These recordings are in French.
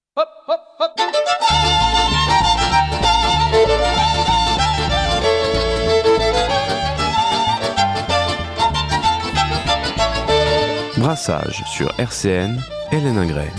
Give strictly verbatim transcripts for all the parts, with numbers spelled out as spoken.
Hop, hop, hop. Brassage sur R C N, Hélène Ingray.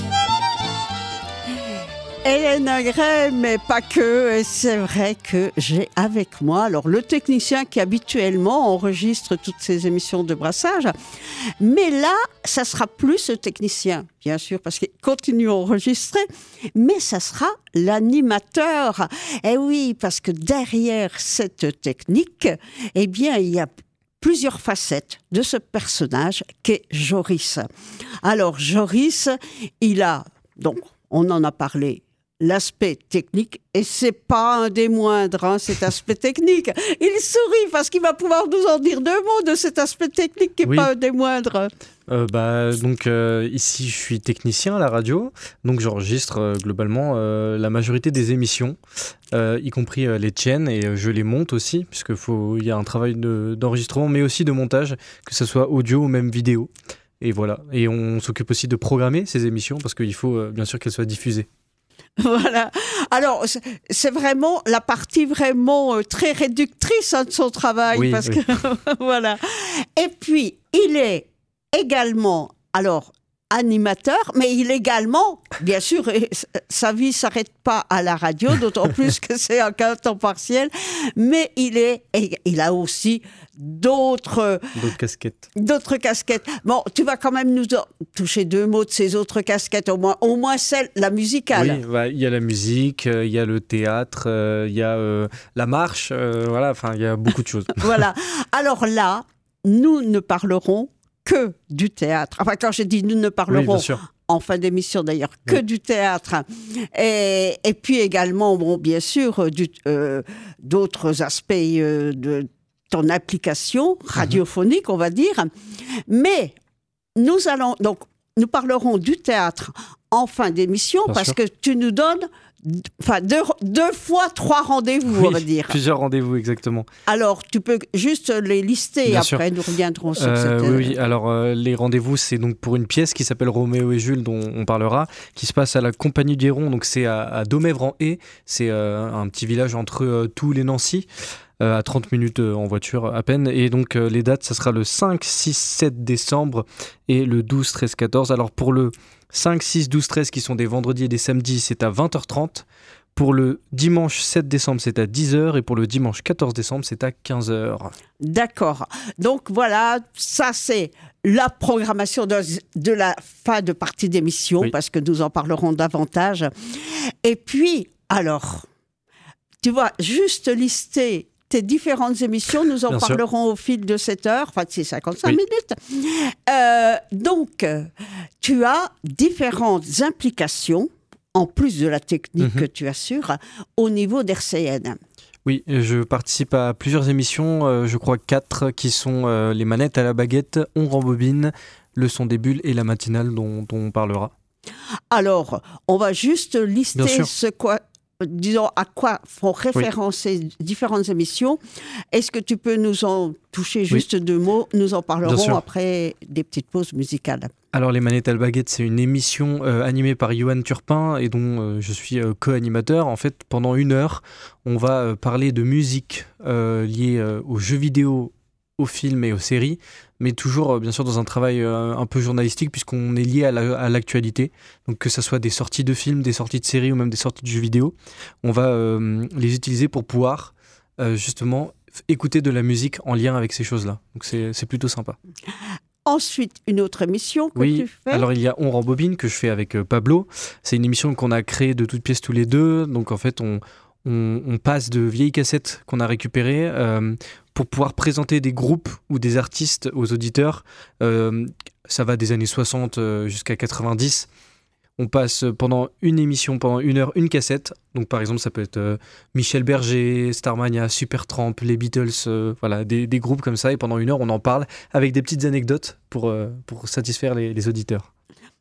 Hélène Ingray, mais pas que. Et c'est vrai que j'ai avec moi alors le technicien qui habituellement enregistre toutes ces émissions de brassage. Mais là, ça sera plus ce technicien, bien sûr, parce qu'il continue à enregistrer, mais ça sera l'animateur. Et oui, parce que derrière cette technique, eh bien, il y a plusieurs facettes de ce personnage qu'est Joris. Alors, Joris, il a, donc, on en a parlé, l'aspect technique, et c'est pas un des moindres, hein, cet aspect technique. Il sourit parce qu'il va pouvoir nous en dire deux mots de cet aspect technique qui n'est oui. pas un des moindres. Euh, bah, donc euh, ici je suis technicien à la radio, donc j'enregistre euh, globalement euh, la majorité des émissions, euh, y compris euh, les tiennes, et euh, je les monte aussi, puisqu'il faut, y a un travail de, d'enregistrement, mais aussi de montage, que ce soit audio ou même vidéo. Et voilà, et on s'occupe aussi de programmer ces émissions, parce qu'il faut euh, bien sûr qu'elles soient diffusées. Voilà. Alors, c'est vraiment la partie vraiment euh, très réductrice hein, de son travail. Oui, parce oui. que, voilà. Et puis, il est également, alors, animateur, mais il est également, bien sûr, sa vie ne s'arrête pas à la radio, d'autant plus que c'est un temps partiel, mais il est, il a aussi d'autres... D'autres casquettes. D'autres casquettes. Bon, tu vas quand même nous toucher deux mots de ces autres casquettes, au moins, au moins celle, la musicale. Oui, bah, il y a la musique, il euh, y a le théâtre, il euh, y a euh, la marche, euh, voilà, enfin, il y a beaucoup de choses. Voilà. Alors là, nous ne parlerons que du théâtre. Enfin, quand je dis nous ne parlerons, oui, en fin d'émission d'ailleurs, que oui. du théâtre. Et, et puis également, bon, bien sûr, du, euh, d'autres aspects euh, de ton application radiophonique, mmh. on va dire. Mais nous allons, donc, nous parlerons du théâtre en fin d'émission bien parce sûr. Que tu nous donnes Enfin, deux, deux fois trois rendez-vous, oui, on va dire. Plusieurs rendez-vous, exactement. Alors, tu peux juste les lister, Bien après sûr. nous reviendrons sur euh, cette... Oui, oui, alors euh, les rendez-vous, c'est donc pour une pièce qui s'appelle Roméo et Jules, dont on parlera, qui se passe à la Compagnie du Héron, donc c'est à, à Domèvre-en-Haye, c'est euh, un petit village entre euh, Toul et Nancy, euh, à trente minutes euh, en voiture à peine, et donc euh, les dates, ça sera le cinq, six, sept décembre et le douze, treize, quatorze. Alors pour le cinq, six, douze, treize qui sont des vendredis et des samedis, c'est à vingt heures trente. Pour le dimanche sept décembre, c'est à dix heures et pour le dimanche quatorze décembre, c'est à quinze heures. D'accord. Donc voilà, ça c'est la programmation de, de la fin de partie d'émission, oui. parce que nous en parlerons davantage. Et puis, alors, tu vois, juste lister tes différentes émissions, nous en Bien parlerons sûr. Au fil de cette heure, enfin c'est cinquante-cinq oui. minutes. Euh, donc, tu as différentes implications, en plus de la technique mmh. que tu assures, au niveau d'R C N. Oui, je participe à plusieurs émissions, euh, je crois quatre, qui sont euh, les manettes à la baguette, on rembobine, le son des bulles et la matinale dont, dont on parlera. Alors, on va juste lister ce quoi... disons, à quoi font référence ces oui. différentes émissions. Est-ce que tu peux nous en toucher juste oui. deux mots ? Nous en parlerons après des petites pauses musicales. Alors, les manettes à la baguette, c'est une émission euh, animée par Johan Turpin et dont euh, je suis euh, co-animateur. En fait, pendant une heure, on va euh, parler de musique euh, liée euh, aux jeux vidéo, aux films et aux séries, mais toujours, euh, bien sûr, dans un travail euh, un peu journalistique, puisqu'on est lié à, la, à l'actualité. Donc, que ce soit des sorties de films, des sorties de séries ou même des sorties de jeux vidéo, on va euh, les utiliser pour pouvoir, euh, justement, écouter de la musique en lien avec ces choses-là. Donc, c'est, c'est plutôt sympa. Ensuite, une autre émission que oui, tu fais. Alors il y a On rembobine que je fais avec euh, Pablo. C'est une émission qu'on a créée de toutes pièces tous les deux. Donc en fait, on, on, on passe de vieilles cassettes qu'on a récupérées euh, pour pouvoir présenter des groupes ou des artistes aux auditeurs. Euh, ça va des années soixante euh, jusqu'à quatre-vingt-dix. On passe pendant une émission, pendant une heure, une cassette. Donc par exemple, ça peut être euh, Michel Berger, Starmania, Supertramp, les Beatles, euh, voilà, des, des groupes comme ça. Et pendant une heure, on en parle avec des petites anecdotes pour, euh, pour satisfaire les, les auditeurs.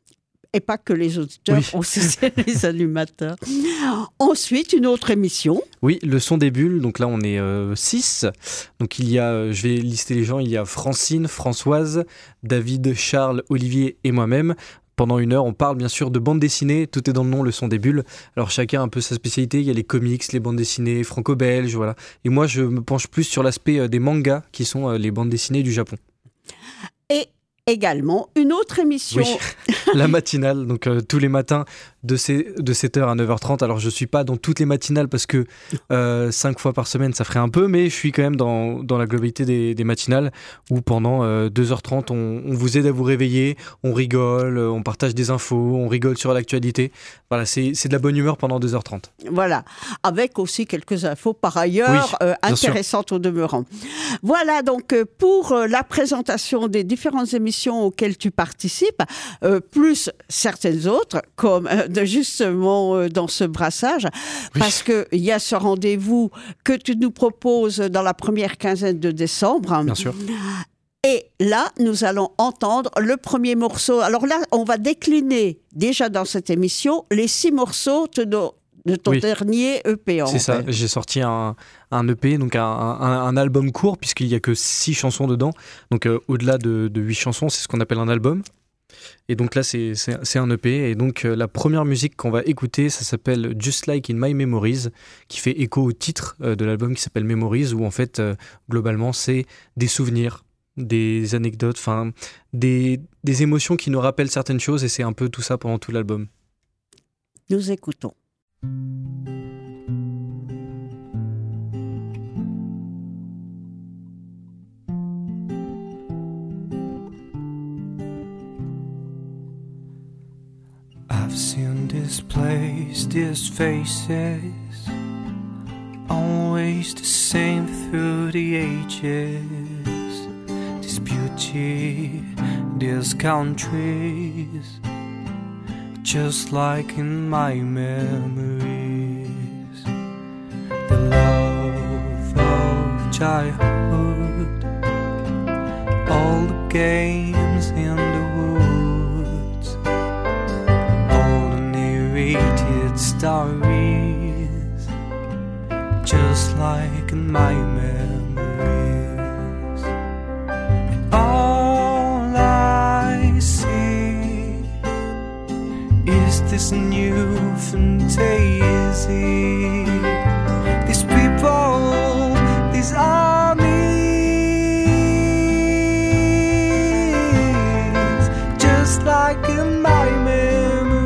Et pas que les auditeurs, oui. aussi les animateurs. Ensuite, une autre émission. Oui, le son des bulles. Donc là, on est euh, six. Donc il y a, euh, je vais lister les gens, il y a Francine, Françoise, David, Charles, Olivier et moi-même. pendant une heure. On parle bien sûr de bande dessinée, tout est dans le nom, le son des bulles. Alors chacun a un peu sa spécialité, il y a les comics, les bandes dessinées franco-belges, voilà. Et moi je me penche plus sur l'aspect des mangas, qui sont les bandes dessinées du Japon. Et également une autre émission. Oui, la matinale, donc euh, tous les matins de, ces, de sept heures à neuf heures trente. Alors je ne suis pas dans toutes les matinales parce que euh, cinq fois par semaine ça ferait un peu, mais je suis quand même dans, dans la globalité des, des matinales où pendant euh, deux heures trente on, on vous aide à vous réveiller, on rigole, on partage des infos, on rigole sur l'actualité. Voilà, c'est, c'est de la bonne humeur pendant deux heures trente. Voilà, avec aussi quelques infos par ailleurs oui, euh, intéressantes sûr. Au demeurant. Voilà donc euh, pour euh, la présentation des différentes émissions auxquelles tu participes, euh, plus certaines autres, comme euh, de justement euh, dans ce brassage, oui. Parce qu'il y a ce rendez-vous que tu nous proposes dans la première quinzaine de décembre. Bien sûr. Et là, nous allons entendre le premier morceau. Alors là, on va décliner déjà dans cette émission les six morceaux de, de ton oui. dernier E P. C'est ça, fait. J'ai sorti un, un E P, donc un, un, un album court, puisqu'il n'y a que six chansons dedans. Donc euh, au-delà de, de huit chansons, c'est ce qu'on appelle un album. Et donc là, c'est, c'est, c'est un E P. Et donc euh, la première musique qu'on va écouter, ça s'appelle Just Like in My Memories, qui fait écho au titre euh, de l'album qui s'appelle Memories, où en fait, euh, globalement, c'est des souvenirs, des anecdotes, enfin des, des émotions qui nous rappellent certaines choses, et c'est un peu tout ça pendant tout l'album. Nous écoutons. I've seen this place, these faces, always the same through the ages. This beauty, these countries, just like in my memories. The love of childhood, all the games in the woods, all the narrated stories, just like in my memories. And all I see is this new fantasy. These people, these armies, just like in my memories.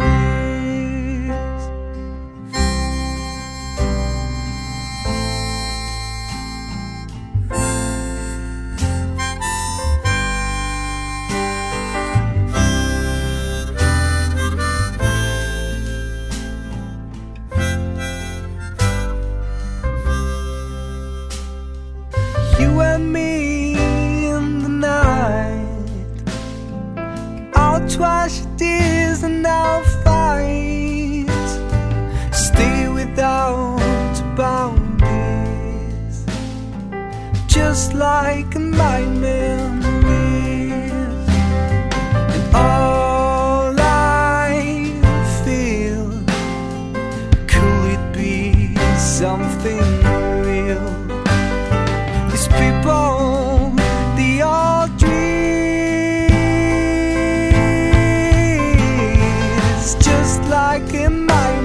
You and me in the night, I'll trash tears and I'll fight, stay without boundaries, just like in my memories. And all I feel, could it be something real? These people, they all dreams, just like in my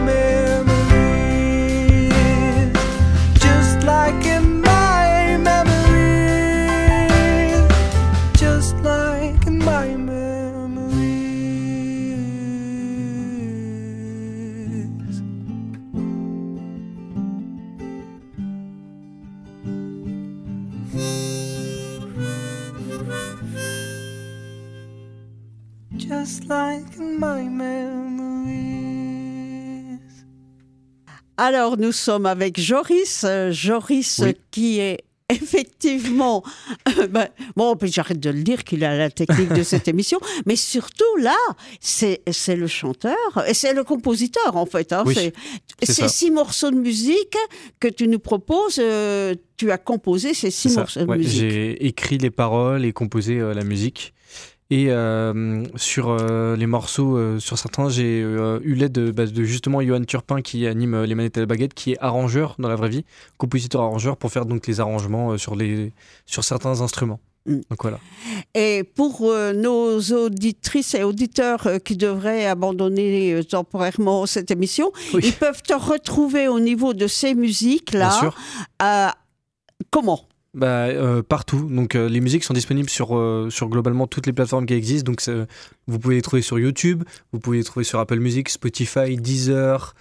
memories, just like in my memories, just like in my memories. Just like in my memories. Alors, nous sommes avec Joris. Euh, Joris, oui. Qui est effectivement... Euh, ben, bon, j'arrête de le dire qu'il a la technique de cette émission, mais surtout, là, c'est, c'est le chanteur et c'est le compositeur, en fait. Hein, oui, c'est, c'est ces six morceaux de musique que tu nous proposes, euh, tu as composé ces six morceaux de ouais, musique. J'ai écrit les paroles et composé euh, la musique. Et euh, sur euh, les morceaux, euh, sur certains, j'ai euh, eu l'aide de, bah, de justement Johan Turpin qui anime euh, les manettes à la baguette, qui est arrangeur dans la vraie vie, compositeur-arrangeur, pour faire donc les arrangements euh, sur, les, sur certains instruments. Mm. Donc voilà. Et pour euh, nos auditrices et auditeurs euh, qui devraient abandonner euh, temporairement cette émission, Oui. ils peuvent te retrouver au niveau de ces musiques-là. Bien sûr. Euh, comment ? Bah, euh, partout. Donc, euh, les musiques sont disponibles sur, euh, sur globalement toutes les plateformes qui existent. Donc, c'est- vous pouvez les trouver sur YouTube, vous pouvez les trouver sur Apple Music, Spotify, Deezer,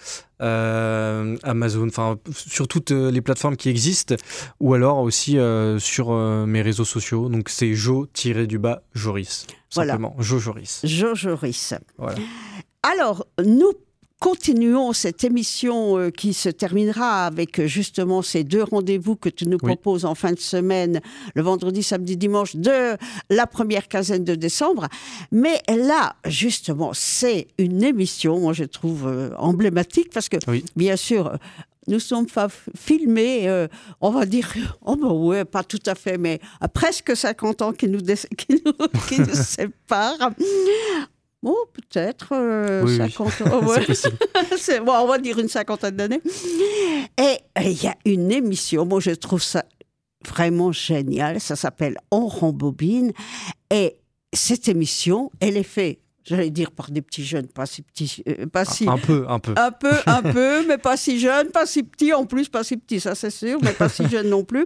euh, Amazon, enfin, sur toutes euh, les plateformes qui existent. Ou alors aussi euh, sur euh, mes réseaux sociaux. Donc, c'est Jo-du-bas Joris. Voilà. Simplement, Jo Joris. Jo Joris. Voilà. Alors, nous continuons cette émission euh, qui se terminera avec euh, justement ces deux rendez-vous que tu nous Oui. proposes en fin de semaine, le vendredi, samedi, dimanche de la première quinzaine de décembre. Mais là, justement, c'est une émission, moi je trouve euh, emblématique parce que, Oui. bien sûr, euh, nous sommes fa- filmés, euh, on va dire, oh ben ouais, pas tout à fait, mais à presque cinquante ans qui nous, dé- qui nous, qui nous séparent. Bon, peut-être euh, Oui, oui. cinquante ans. Ouais. C'est possible. C'est- bon, on va dire une cinquantaine d'années. Et il y a une émission, moi je trouve ça vraiment génial, ça s'appelle On rembobine. Et cette émission, elle est faite, j'allais dire par des petits jeunes, pas si petits, euh, pas si... Un peu, un peu. Un peu, un peu, mais pas si jeunes, pas si petits, en plus pas si petits, ça c'est sûr, mais pas si jeunes non plus.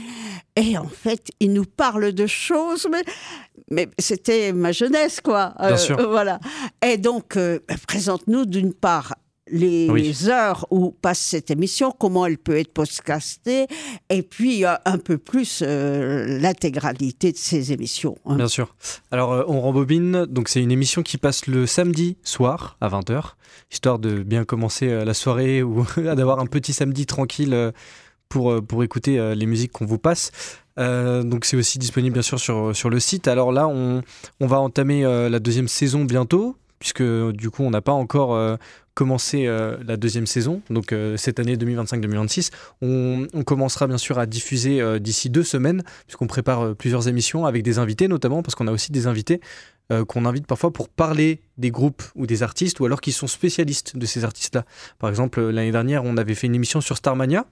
Et en fait, il nous parle de choses, mais, mais c'était ma jeunesse, quoi. Bien sûr. Voilà. Et donc, euh, présente-nous d'une part les Oui. heures où passe cette émission, comment elle peut être podcastée, et puis euh, un peu plus euh, l'intégralité de ces émissions. hein. Bien sûr. Alors, euh, on rembobine. Donc, c'est une émission qui passe le samedi soir à vingt heures, histoire de bien commencer euh, la soirée ou d'avoir un petit samedi tranquille euh, pour, euh, pour écouter euh, les musiques qu'on vous passe. Euh, donc, c'est aussi disponible, bien sûr, sur, sur le site. Alors là, on, on va entamer euh, la deuxième saison bientôt, puisque du coup, on n'a pas encore euh, commencé euh, la deuxième saison. Donc, euh, cette année deux mille vingt-cinq deux mille vingt-six, on, on commencera bien sûr à diffuser euh, d'ici deux semaines, puisqu'on prépare euh, plusieurs émissions avec des invités notamment, parce qu'on a aussi des invités euh, qu'on invite parfois pour parler des groupes ou des artistes, ou alors qui sont spécialistes de ces artistes-là. Par exemple, euh, l'année dernière, on avait fait une émission sur Starmania,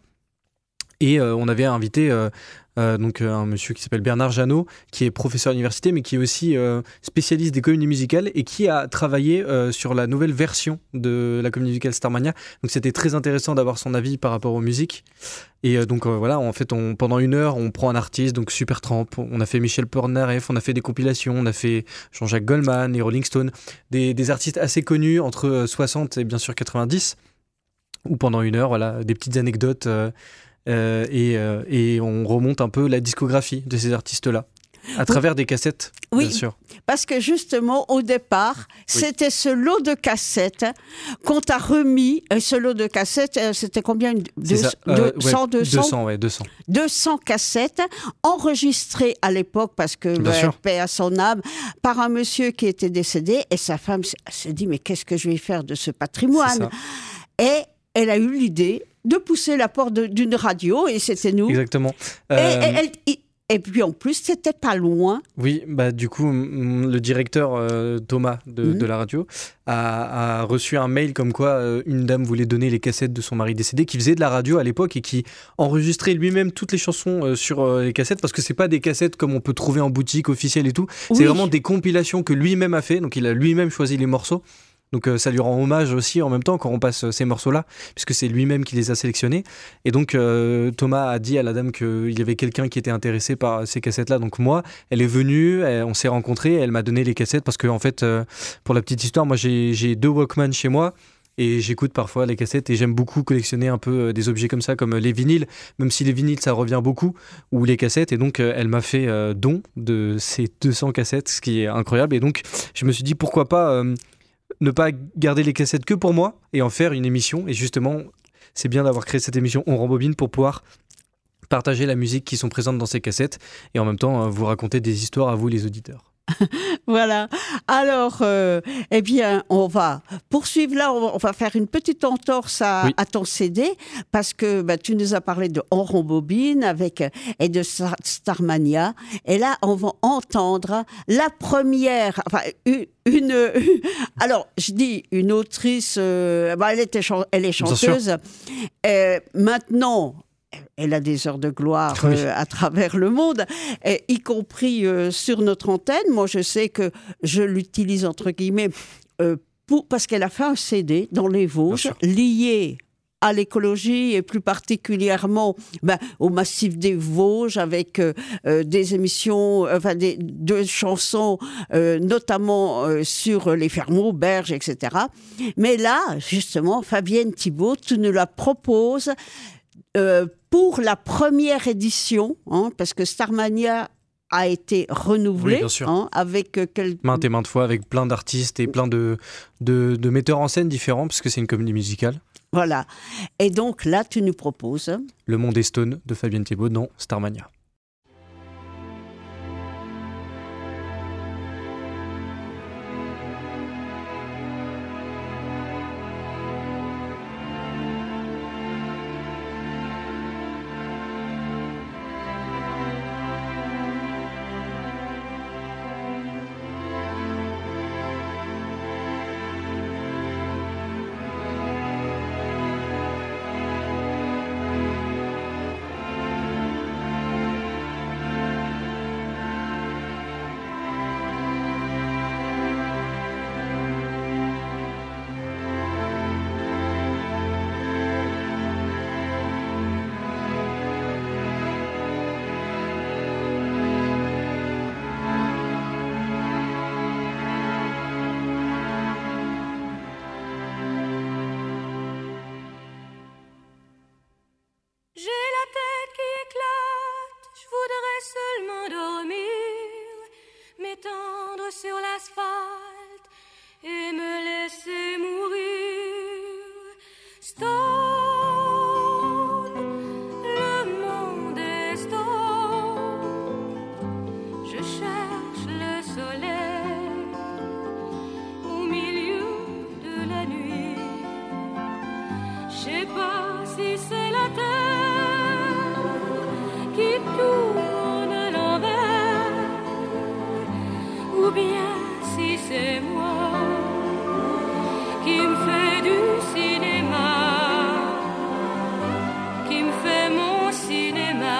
et euh, on avait invité euh, euh, donc, euh, un monsieur qui s'appelle Bernard Jeannot, qui est professeur à l'université, mais qui est aussi euh, spécialiste des comédies musicales et qui a travaillé euh, sur la nouvelle version de la comédie musicale Starmania. Donc c'était très intéressant d'avoir son avis par rapport aux musiques. Et euh, donc euh, voilà, en fait, on, pendant une heure, on prend un artiste, donc Supertramp, on a fait Michel Polnareff, on a fait des compilations, on a fait Jean-Jacques Goldman, les Rolling Stones, des, des artistes assez connus entre soixante et bien sûr quatre-vingt-dix, où pendant une heure, voilà, des petites anecdotes. Euh, Euh, et, euh, et on remonte un peu la discographie de ces artistes-là à travers des cassettes, Oui. bien sûr. Parce que justement, au départ, c'était ce lot de cassettes qu'on t'a remis. Et ce lot de cassettes, euh, c'était combien Une- C'est deux- ça. Euh, deux cents, ouais, deux cents deux cents, ouais, deux cents. deux cents cassettes enregistrées à l'époque, parce que, Bien ben, sûr. paix à son âme, par un monsieur qui était décédé. Et sa femme s- s'est dit, mais qu'est-ce que je vais faire de ce C'est patrimoine? ça. Et elle a eu l'idée de pousser la porte de- d'une radio, et c'était nous. Exactement. Et, Euh, et elle- et- et puis en plus, c'était pas loin. Oui, bah du coup, mm, le directeur euh, Thomas de, Mhm. de la radio a, a reçu un mail comme quoi euh, une dame voulait donner les cassettes de son mari décédé, qui faisait de la radio à l'époque et qui enregistrait lui-même toutes les chansons euh, sur euh, les cassettes, parce que c'est pas des cassettes comme on peut trouver en boutique officielle et tout. Oui. C'est vraiment des compilations que lui-même a fait, donc il a lui-même choisi les morceaux. Donc euh, ça lui rend hommage aussi en même temps quand on passe euh, ces morceaux-là, puisque c'est lui-même qui les a sélectionnés. Et donc euh, Thomas a dit à la dame qu'il y avait quelqu'un qui était intéressé par ces cassettes-là. Donc moi, elle est venue, elle- on s'est rencontrés, elle m'a donné les cassettes parce que en fait, euh, pour la petite histoire, moi j'ai j'ai deux Walkman chez moi. Et j'écoute parfois les cassettes et j'aime beaucoup collectionner un peu euh, des objets comme ça, comme euh, les vinyles, même si les vinyles ça revient beaucoup, ou les cassettes. Et donc euh, elle m'a fait euh, don de ces deux cents cassettes, ce qui est incroyable. Et donc je me suis dit pourquoi pas euh, ne pas garder les cassettes que pour moi et en faire une émission. Et justement, c'est bien d'avoir créé cette émission On rembobine pour pouvoir partager la musique qui sont présentes dans ces cassettes et en même temps euh, vous raconter des histoires à vous les auditeurs. Voilà. Alors, euh, eh bien, on va poursuivre là. On va, on va faire une petite entorse à, Oui. à ton C D, parce que bah, tu nous as parlé de On rembobine avec, et de Star- Starmania. Et là, on va entendre la première, enfin, une, une- alors, je dis une autrice, euh, bah, elle, était chan- elle est Bien sûr. chanteuse. Euh, maintenant, elle a des heures de gloire Oui. euh, à travers le monde, et y compris euh, sur notre antenne. Moi, je sais que je l'utilise entre guillemets euh, pour, parce qu'elle a fait un C D dans les Vosges lié à l'écologie et plus particulièrement ben, au massif des Vosges avec euh, euh, des émissions, euh, enfin des deux chansons, euh, notamment euh, sur les fermeaux, berges, et cetera. Mais là, justement, Fabienne Thibault, tu nous la proposes euh, pour la première édition, hein, parce que Starmania a été renouvelé Oui, bien sûr. hein, avec euh, quel... Maintes et maintes fois, avec plein d'artistes et plein de, de, de metteurs en scène différents, parce que c'est une comédie musicale. Voilà. Et donc là, tu nous proposes... Le Monde est Stone de Fabienne Thibault dans Starmania. J'ai la tête qui éclate, je voudrais seulement dormir, m'étendre sur l'asphalte et me laisser mourir. Stone, le monde est stone. Je cherche le soleil au milieu de la nuit. Je sais pas si c'est la terre qui tourne à l'envers, ou bien si c'est moi qui me fait du cinéma, qui me fait mon cinéma.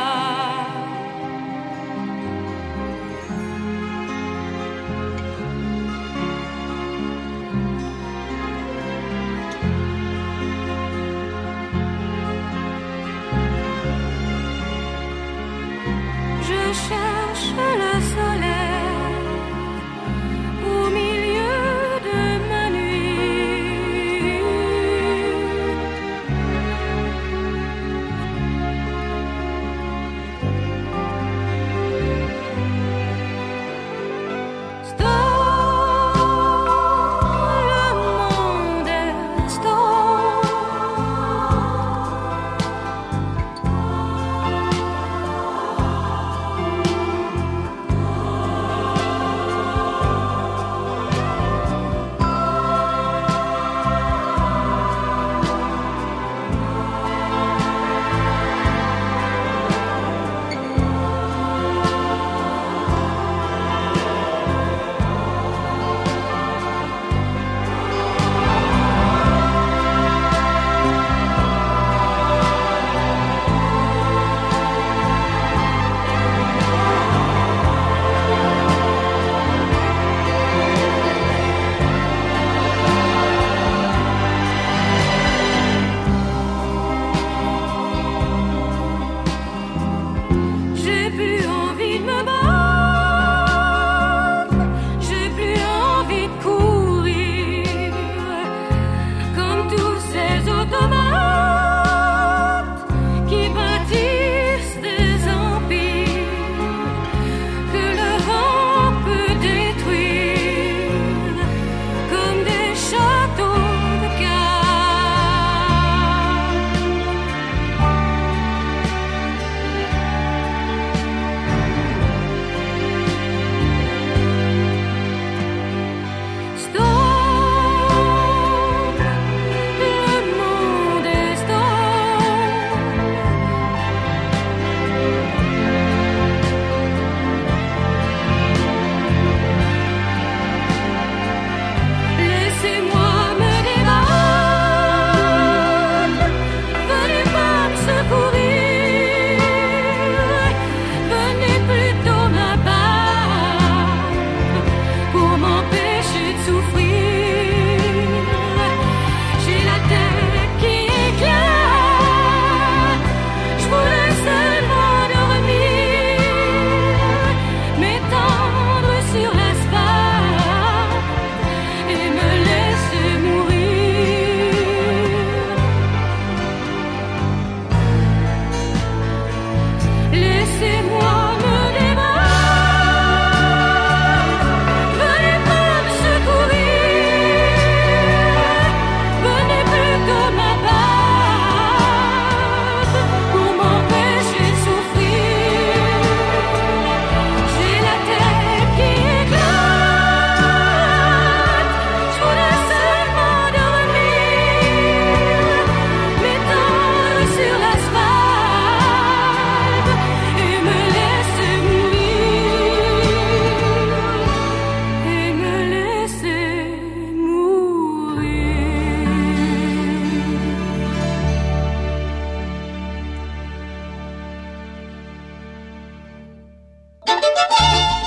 Je cherche le soleil au milieu de ma nuit. Stone, le monde est stone. J'ai plus envie de me battre, j'ai plus envie de courir, comme tous ces automates qui bâtissent des empires que le vent peut détruire, comme des châteaux de cartes. Stone, le monde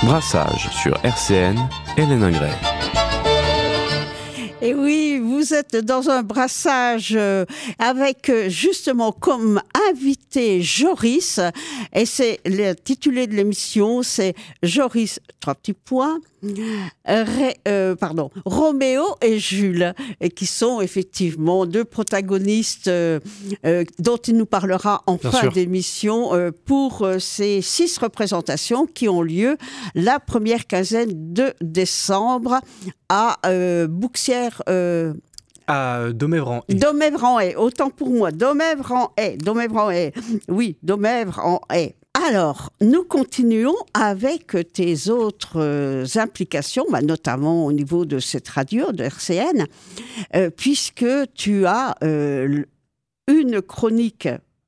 Brassage sur R C N, Hélène Ingray. Et oui, vous êtes dans un brassage euh, avec euh, justement comme invité Joris, et c'est l'intitulé de l'émission, c'est Joris, trois petits points, euh, Ré, euh, pardon, Roméo et Jules, et qui sont effectivement deux protagonistes euh, euh, dont il nous parlera en Bien fin sûr. d'émission euh, pour euh, ces six représentations qui ont lieu la première quinzaine de décembre à euh, Bouxières, euh, À Domèvre en Domèvre-en-Haye, autant pour moi, Domèvre-en-Haye, Domèvre-en-Haye, oui, Domèvre-en-Haye. Alors, nous continuons avec tes autres euh, implications, bah, notamment au niveau de cette radio, de R C N, euh, puisque tu as euh, une chronique,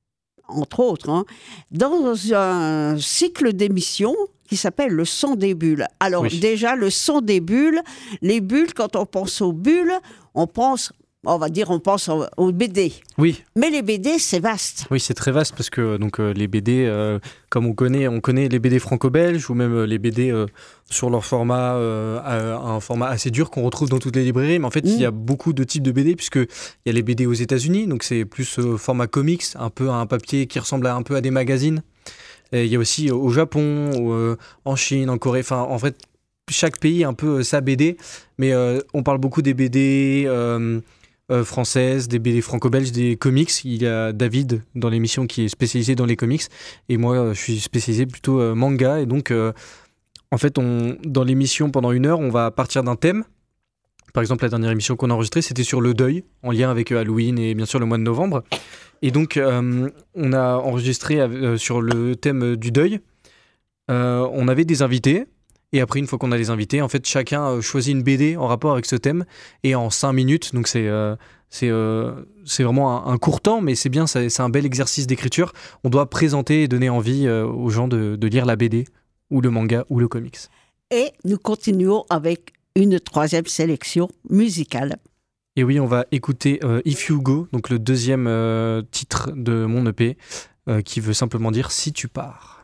entre autres, hein, dans un cycle d'émissions qui s'appelle le son des bulles. Alors Oui. déjà, le son des bulles, les bulles, quand on pense aux bulles, on pense, on va dire, on pense aux, aux B D. Oui, Mais les B D, c'est vaste. oui, c'est très vaste parce que donc euh, les B D, euh, comme on connaît, on connaît les B D franco-belges ou même euh, les B D euh, sur leur format, euh, à- un format assez dur qu'on retrouve dans toutes les librairies. Mais en fait, Mm. il y a beaucoup de types de B D puisque il y a les B D aux États-Unis, donc c'est plus euh, format comics, un peu un papier qui ressemble à, un peu à des magazines. Et il y a aussi euh, au Japon, ou, euh, en Chine, en Corée. Enfin, en fait, chaque pays a un peu euh, sa B D, mais euh, on parle beaucoup des B D euh, euh, françaises, des B D franco-belges, des comics. Il y a David dans l'émission qui est spécialisé dans les comics, et moi euh, je suis spécialisé plutôt euh, manga. Et donc, euh, en fait, on, dans l'émission, pendant une heure, on va partir d'un thème. Par exemple, la dernière émission qu'on a enregistrée, c'était sur le deuil, en lien avec euh, Halloween et bien sûr le mois de novembre. Et donc, euh, on a enregistré euh, sur le thème du deuil. Euh, on avait des invités. Et après, une fois qu'on a les invités, en fait, chacun euh, choisit une B D en rapport avec ce thème. Et en cinq minutes, donc c'est euh, c'est euh, c'est vraiment un, un court temps, mais c'est bien, c'est c'est un bel exercice d'écriture. On doit présenter et donner envie euh, aux gens de, de lire la B D, ou le manga, ou le comics. Et nous continuons avec une troisième sélection musicale. Et oui, on va écouter euh, If You Go, donc le deuxième euh, titre de mon E P, euh, qui veut simplement dire Si tu pars.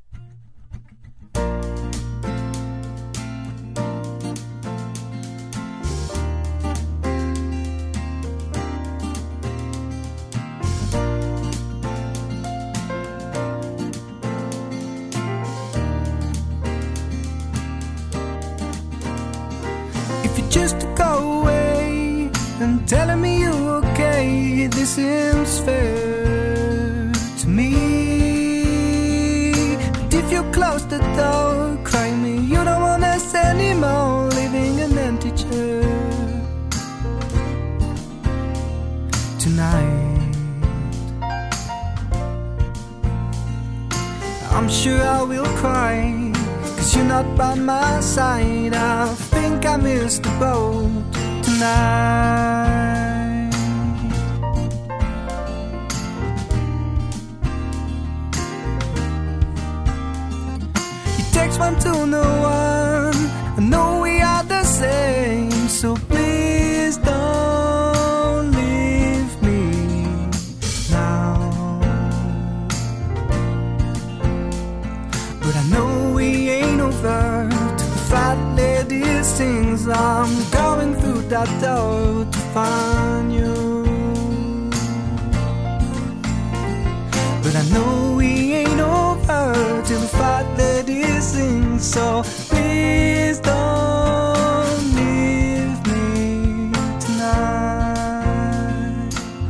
If you just go away and telling me you're okay, this seems fair to me. But if you close the door, crying me you don't want us anymore, leaving an empty chair tonight. I'm sure I will cry, cause you're not by my side. I think I missed the boat tonight. It takes one to know one. I know we are the same, so please don't leave me now. But I know we ain't over till the fight led these things. I'm going through that door to find you. But I know we ain't over till the fight led these things. So please don't leave me tonight.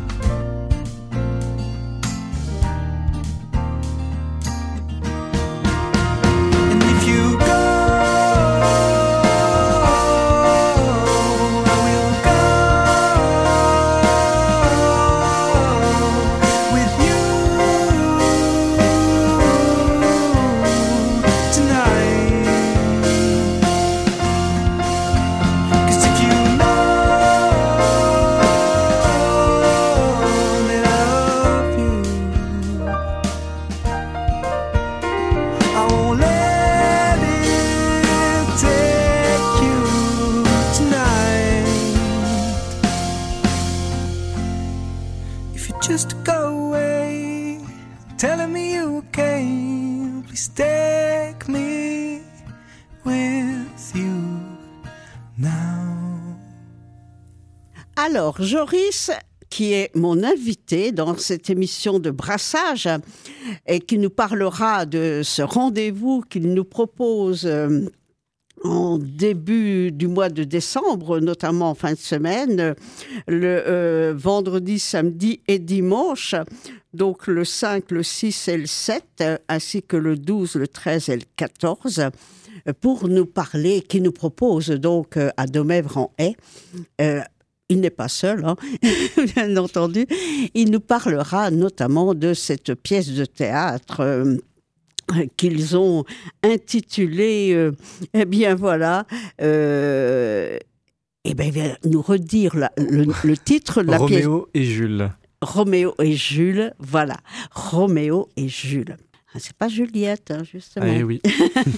And if you go, I will go with you tonight. 'Cause if you know that I love you, I won't let it take you tonight. If you just go away, telling me you okay, please take me with you now. Alors, Joris, qui est mon invité dans cette émission de brassage et qui nous parlera de ce rendez-vous qu'il nous propose euh, en début du mois de décembre, notamment en fin de semaine, le euh, vendredi, samedi et dimanche, donc le cinq, le six et le sept, ainsi que le douze, le treize et le quatorze, pour nous parler, qui nous propose donc euh, à Domèvre-en-Haye. Euh, il n'est pas seul, hein, bien entendu. Il nous parlera notamment de cette pièce de théâtre euh, qu'ils ont intitulée, euh, eh bien voilà, euh, eh bien, il va nous redire la- le, le titre de la pièce. Roméo et Jules. Roméo et Jules, voilà. Roméo et Jules. Ah, c'est pas Juliette, hein, justement. Ah, eh oui.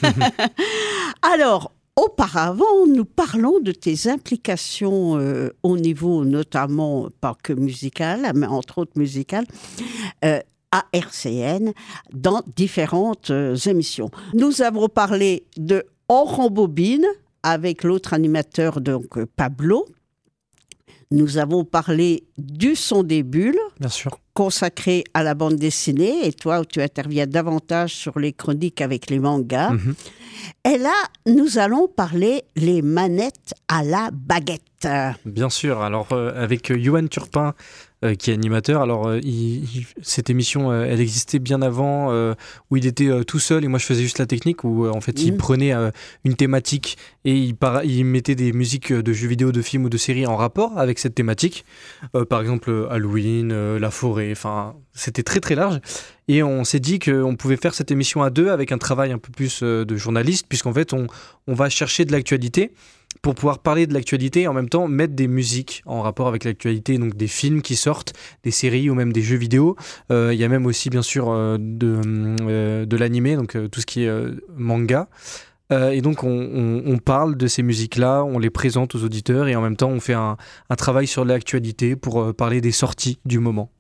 Alors, auparavant, nous parlons de tes implications euh, au niveau notamment, pas que musical, mais entre autres musical, euh, à R C N, dans différentes euh, émissions. Nous avons parlé de Or en bobine, avec l'autre animateur, donc euh, Pablo. Nous avons parlé du son des bulles, Bien sûr. consacré à la bande dessinée, et toi, où tu interviens davantage sur les chroniques avec les mangas. Mhm. Et là, nous allons parler les manettes à la baguette. Bien sûr. Alors, euh, avec euh, Johan Turpin, euh, qui est animateur, alors euh, il- il- cette émission, euh, elle existait bien avant, euh, où il était euh, tout seul et moi je faisais juste la technique, où euh, en fait il Mhm. prenait euh, une thématique et il, para- il mettait des musiques de jeux vidéo, de films ou de séries en rapport avec cette thématique. Euh, par exemple, euh, Halloween, euh, la forêt, enfin, c'était très très large. Et on s'est dit qu'on pouvait faire cette émission à deux avec un travail un peu plus euh, de journaliste, puisqu'en fait on, on va chercher de l'actualité pour pouvoir parler de l'actualité et en même temps mettre des musiques en rapport avec l'actualité, donc des films qui sortent, des séries ou même des jeux vidéo. Euh, Il y a même aussi bien sûr euh, de, euh, de l'animé, donc euh, tout ce qui est euh, manga. Euh, et donc on, on- on parle de ces musiques-là, on les présente aux auditeurs et en même temps on fait un, un travail sur l'actualité pour euh, parler des sorties du moment.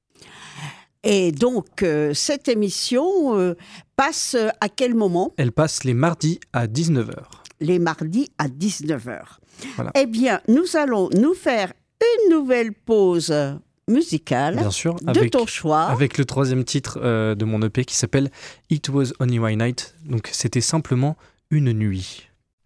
Et donc, euh, cette émission euh, passe à quel moment? Elle passe les mardis à dix-neuf heures. Les mardis à dix-neuf heures. Voilà. Eh bien, nous allons nous faire une nouvelle pause musicale Bien sûr, de avec, ton choix. avec le troisième titre euh, de mon E P qui s'appelle It Was Only One Night. Donc c'était simplement une nuit.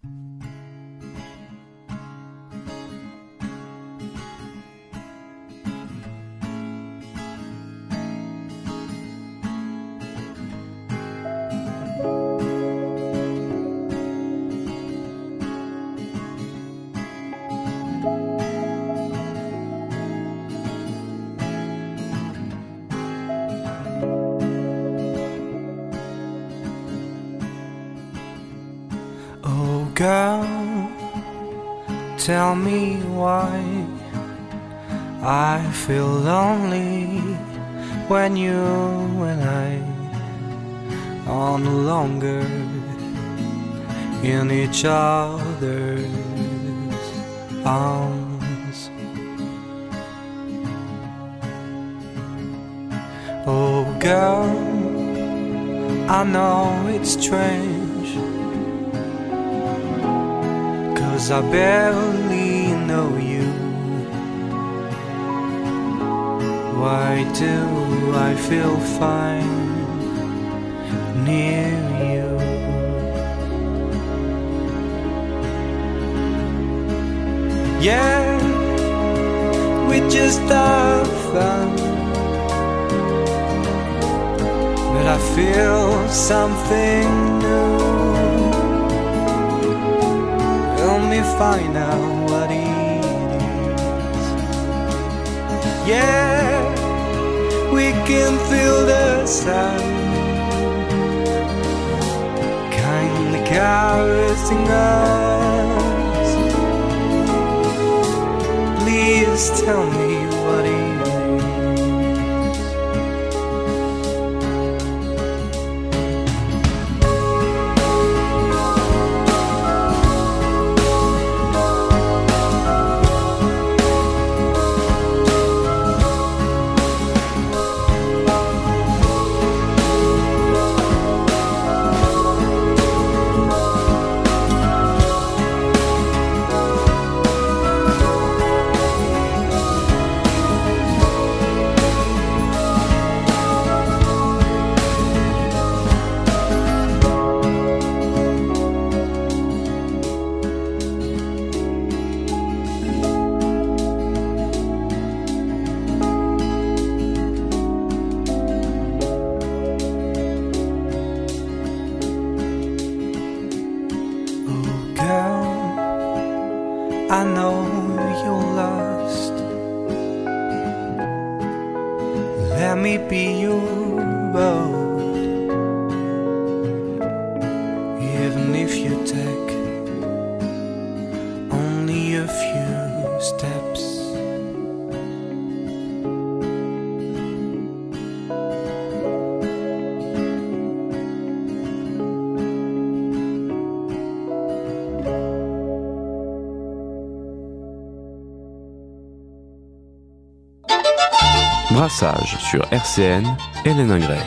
Oh girl, tell me why I feel lonely when you and I are no longer in each other's arms. Oh girl, I know it's strange, 'cause I barely know you. Why do I feel fine near you? Yeah, we just have fun, but I feel something new. Help me find out what it is. Yeah, we can feel the sun kindly caressing us. Please tell me what it is. let me be your road. Even if you take only a few steps. Brassage sur R C N, Hélène Ingray.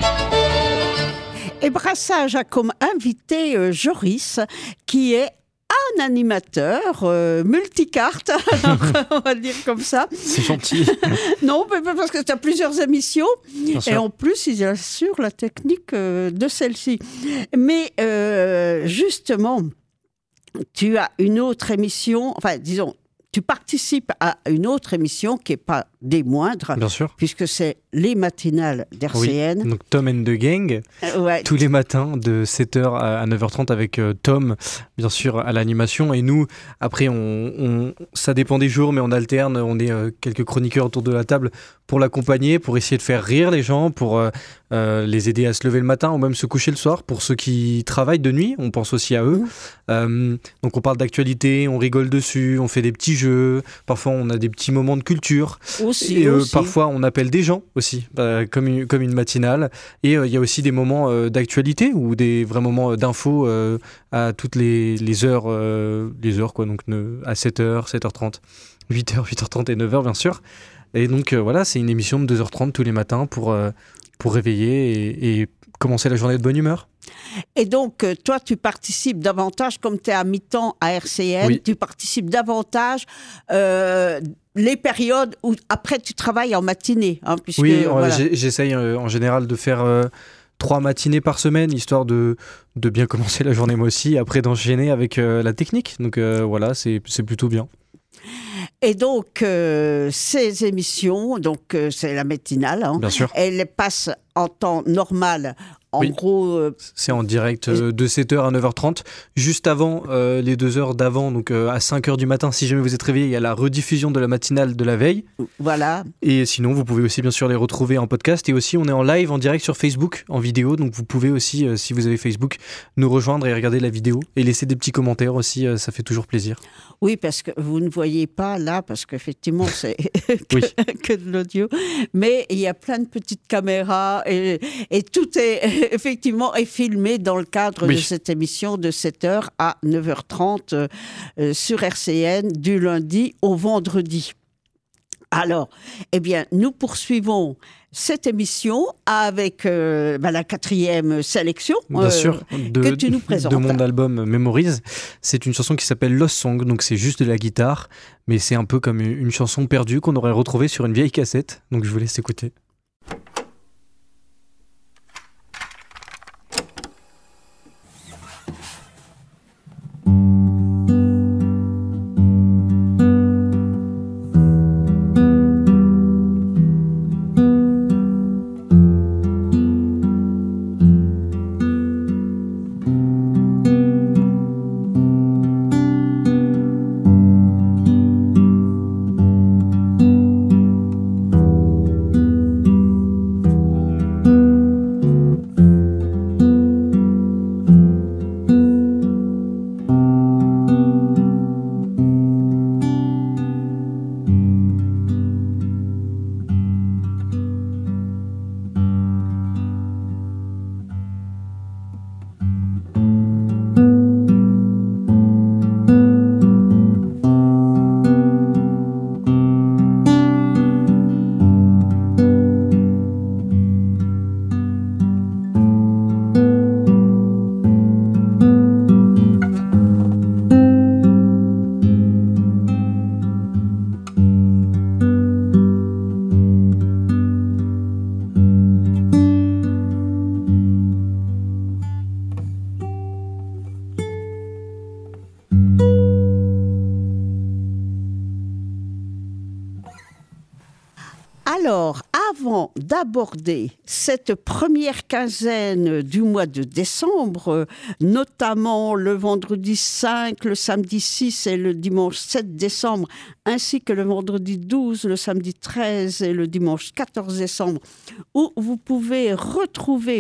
Et Brassage a comme invité euh, Joris, qui est un animateur euh, multicarte, alors, on va dire comme ça. C'est gentil. Non, mais parce que tu as plusieurs émissions, Bien et sûr. en plus, il assure la technique euh, de celle-ci. Mais euh, justement, tu as une autre émission, enfin, disons, tu participes à une autre émission qui n'est pas des moindres, Bien sûr. puisque c'est les matinales d'R C N. Oui. Donc Tom and the Gang, Euh, ouais. tous les matins de sept heures à neuf heures trente avec euh, Tom, bien sûr, à l'animation. Et nous, après, on, on- ça dépend des jours, mais on alterne. On est euh, quelques chroniqueurs autour de la table pour l'accompagner, pour essayer de faire rire les gens, pour euh, euh, les aider à se lever le matin ou même se coucher le soir. Pour ceux qui travaillent de nuit, on pense aussi à eux. Mmh. Euh, donc on parle d'actualité, on rigole dessus, on fait des petits jeux. Parfois, on a des petits moments de culture. Aussi, Et euh, aussi. parfois, on appelle des gens aussi, bah, comme, une, comme une matinale. Et euh, il y a aussi des moments euh, d'actualité ou des vrais moments euh, d'infos euh, à toutes les, les heures, euh, les heures quoi, donc ne- à sept heures, sept heures trente, huit heures, huit heures trente et neuf heures, bien sûr. Et donc euh, voilà, c'est une émission de deux heures trente tous les matins pour, euh, pour réveiller et, et commencer la journée de bonne humeur. Et donc, euh, toi, tu participes davantage, comme tu es à mi-temps à R C N, Oui. tu participes davantage euh, les périodes où après tu travailles en matinée. Hein, puisque, Oui, euh, voilà. j'ai- j'essaye euh, en général de faire euh, trois matinées par semaine, histoire de, de bien commencer la journée moi aussi, après d'enchaîner avec euh, la technique. Donc euh, voilà, c'est c'est plutôt bien. Et donc, euh, ces émissions, donc euh, c'est la matinale, hein, Bien sûr. elles passent en temps normal. En Oui. gros, euh, C'est en direct euh, de sept heures à neuf heures trente, juste avant euh, les deux heures d'avant, donc euh, à cinq heures du matin. Si jamais vous êtes réveillé, il y a la rediffusion de la matinale de la veille. voilà. Et sinon, vous pouvez aussi bien sûr les retrouver en podcast. Et aussi, on est en live, en direct sur Facebook, en vidéo. Donc vous pouvez aussi, euh, si vous avez Facebook, nous rejoindre et regarder la vidéo. Et laisser des petits commentaires aussi, euh, ça fait toujours plaisir. Oui, parce que vous ne voyez pas là, parce qu'effectivement, c'est que, Oui. que de l'audio. Mais il y a plein de petites caméras et, et tout est effectivement est filmé dans le cadre Oui. de cette émission de sept heures à neuf heures trente euh, euh, sur R C N du lundi au vendredi. Alors, eh bien, nous poursuivons cette émission avec euh, bah, la quatrième sélection. Bien euh, sûr, de, que tu nous présentes. de mon album Memories. C'est une chanson qui s'appelle Lost Song, donc c'est juste de la guitare, mais c'est un peu comme une une chanson perdue qu'on aurait retrouvée sur une vieille cassette. Donc je vous laisse écouter. Alors, avant d'aborder cette première quinzaine du mois de décembre, notamment le vendredi cinq, le samedi six et le dimanche sept décembre, ainsi que le vendredi douze, le samedi treize et le dimanche quatorze décembre, où vous pouvez retrouver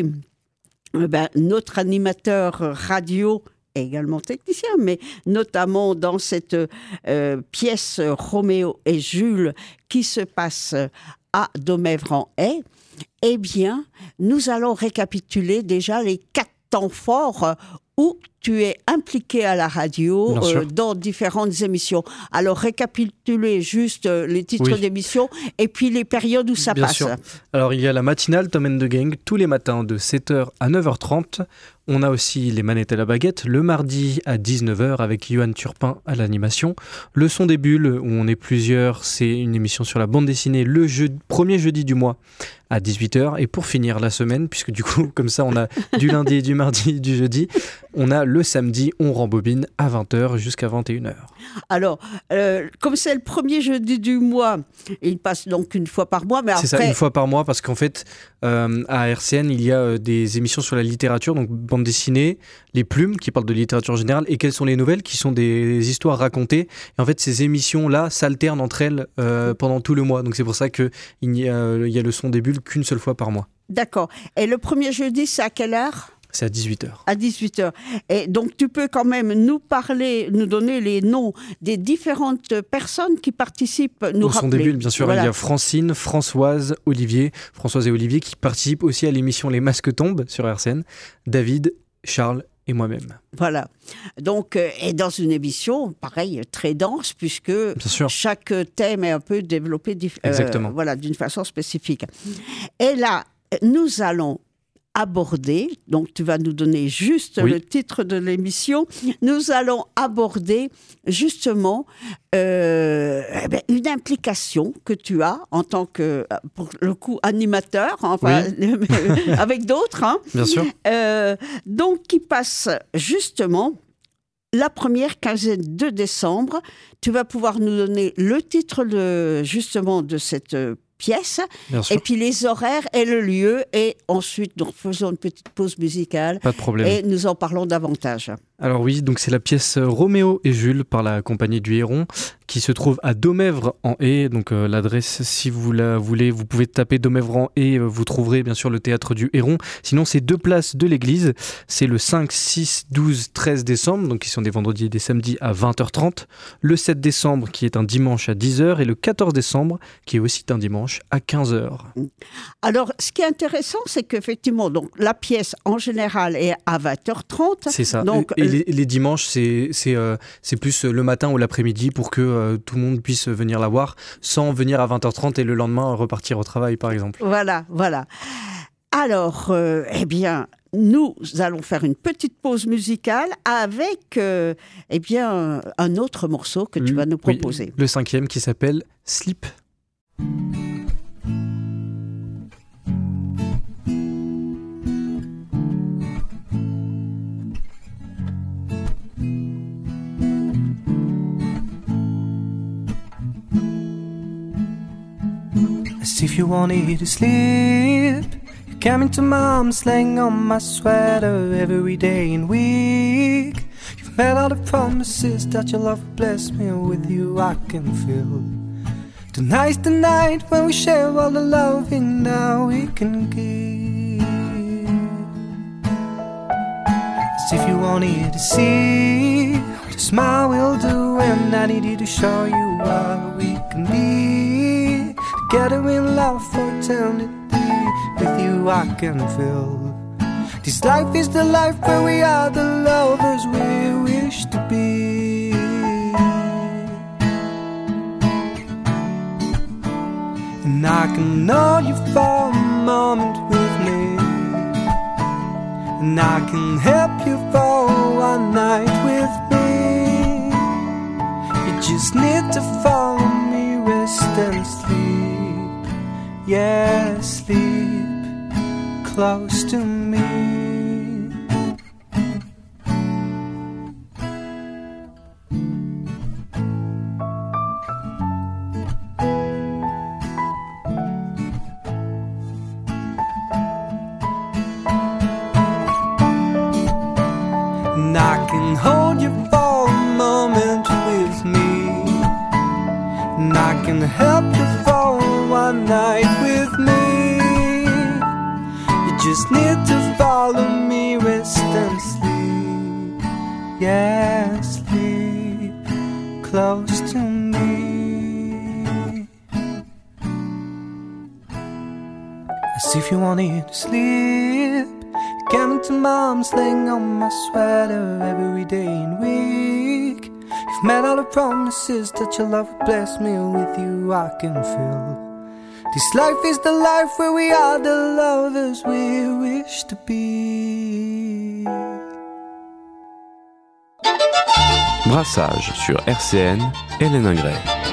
eh ben, notre animateur radio, également technicien, mais notamment dans cette euh, pièce Roméo et Jules qui se passe à Domèvre-en-Haye, eh bien, nous allons récapituler déjà les quatre temps forts où tu es impliqué à la radio euh, dans différentes émissions. Alors, récapituler juste euh, les titres oui. d'émissions et puis les périodes où ça Bien passe. Sûr. Alors, il y a la matinale Tom and the Gang tous les matins de sept heures à neuf heures trente. On a aussi les manettes à la baguette le mardi à dix-neuf heures avec Johan Turpin à l'animation. Le son des bulles où on est plusieurs, c'est une émission sur la bande dessinée le jeu, premier jeudi du mois à dix-huit heures. Et pour finir la semaine, puisque du coup, comme ça, on a du lundi, du mardi, du jeudi, on a le samedi, on rembobine à vingt heures jusqu'à vingt et une heures. Alors, euh, comme c'est le premier jeudi du mois, il passe donc une fois par mois. Mais c'est après... ça, une fois par mois, parce qu'en fait, euh, à R C N, il y a euh, des émissions sur la littérature, donc bande dessinée, les plumes qui parlent de littérature générale, et quelles sont les nouvelles qui sont des histoires racontées. Et en fait, ces émissions-là s'alternent entre elles euh, pendant tout le mois. Donc c'est pour ça qu'il y a, il y a le son des bulles qu'une seule fois par mois. D'accord. Et le premier jeudi, c'est à quelle heure ? C'est à dix-huit heures. À dix-huit heures. Et donc, tu peux quand même nous parler, nous donner les noms des différentes personnes qui participent, nous Au son rappeler. des bulles, bien sûr. Voilà. Il y a Francine, Françoise, Olivier, Françoise et Olivier qui participent aussi à l'émission Les Masques tombent sur R C N, David, Charles et moi-même. Voilà. Donc, euh, et dans une émission, pareil, très dense, puisque chaque thème est un peu développé dif- Exactement. Euh, voilà, d'une façon spécifique. Et là, nous allons aborder, donc tu vas nous donner juste oui. le titre de l'émission, nous allons aborder justement euh, eh bien, une implication que tu as en tant que, pour le coup, animateur, enfin, oui. avec d'autres. Hein, Bien sûr. Euh, donc, qui passe justement la première quinzaine de décembre. Tu vas pouvoir nous donner le titre de, justement de cette pièce, et puis les horaires et le lieu, et ensuite nous faisons une petite pause musicale. Pas de problème. Et nous en parlons davantage. Alors oui, donc c'est la pièce Roméo et Jules par la compagnie du Héron qui se trouve à Domèvre-en-Haye. Donc euh, l'adresse, si vous la voulez, vous pouvez taper Domèvre-en-Haye, vous trouverez bien sûr le théâtre du Héron. Sinon, c'est deux places de l'église. C'est le cinq, six, douze, treize décembre, donc qui sont des vendredis et des samedis à vingt heures trente. Le sept décembre qui est un dimanche à dix heures et le quatorze décembre qui est aussi un dimanche à quinze heures. Alors, ce qui est intéressant, c'est qu'effectivement, donc, la pièce en général est à vingt heures trente. C'est ça. Donc, et les, les dimanches, c'est, c'est, euh, c'est plus le matin ou l'après-midi pour que euh, tout le monde puisse venir la voir sans venir à vingt heures trente et le lendemain repartir au travail, par exemple. Voilà, voilà. Alors, euh, eh bien, nous allons faire une petite pause musicale avec euh, eh bien, un autre morceau que tu vas nous proposer. Oui, le cinquième qui s'appelle Sleep. As if you wanted to sleep, you came into my arms, laying on my sweater every day and week. You've made all the promises that your love would bless me. With you I can feel. Tonight's the night when we share all the loving now we can give. As if you wanted to see what a smile will do, and I need you to show you what we can be. Together in love for eternity, with you I can feel. This life is the life where we are the lovers we wish to be. And I can hold you for a moment with me, and I can help you for one night with me. You just need to follow me, rest and sleep. Yeah, sleep close to me. it with me. You just need to follow me, rest and sleep. Yeah, sleep close to me. As if you wanted to sleep, you came into my arms, laying on my sweater every day and week. You've made all the promises that your love would bless me. With you I can feel this life is the life where we are the lovers we wish to be. Brassage sur R C N, Hélène Ingray.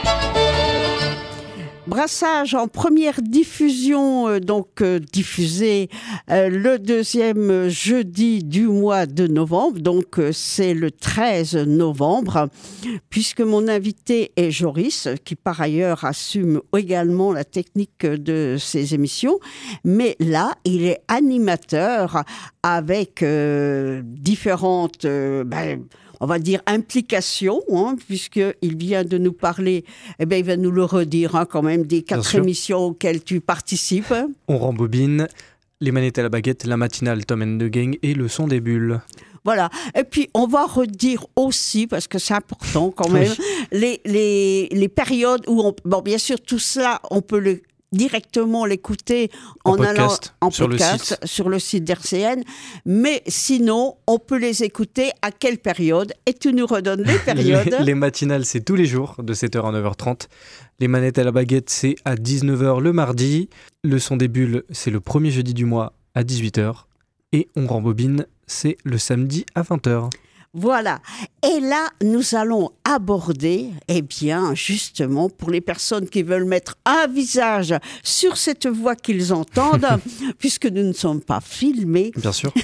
Brassage en première diffusion, euh, donc euh, diffusé euh, le deuxième jeudi du mois de novembre, donc euh, c'est le treize novembre, puisque mon invité est Joris, qui par ailleurs assume également la technique de ces émissions, mais là, il est animateur avec euh, différentes... Euh, ben, on va dire implication, hein, puisqu'il vient de nous parler, eh bien, il va nous le redire hein, quand même, des quatre émissions auxquelles tu participes. On rembobine, les manettes à la baguette, la matinale Tom and the Gang et le son des bulles. Voilà. Et puis, on va redire aussi, parce que c'est important quand même, oui. les, les, les périodes où, on, bon, bien sûr, tout cela, on peut le directement l'écouter en, en podcast, allant en sur podcast le site. sur le site d'R C N, mais sinon on peut les écouter à quelle période? Et tu nous redonnes les périodes. les, les matinales c'est tous les jours de sept heures à neuf heures trente, les manettes à la baguette c'est à dix-neuf heures le mardi, le son des bulles c'est le premier jeudi du mois à dix-huit heures et on rembobine c'est le samedi à vingt heures. Voilà. Et là, nous allons aborder, eh bien, justement, pour les personnes qui veulent mettre un visage sur cette voix qu'ils entendent, puisque nous ne sommes pas filmés. Bien sûr.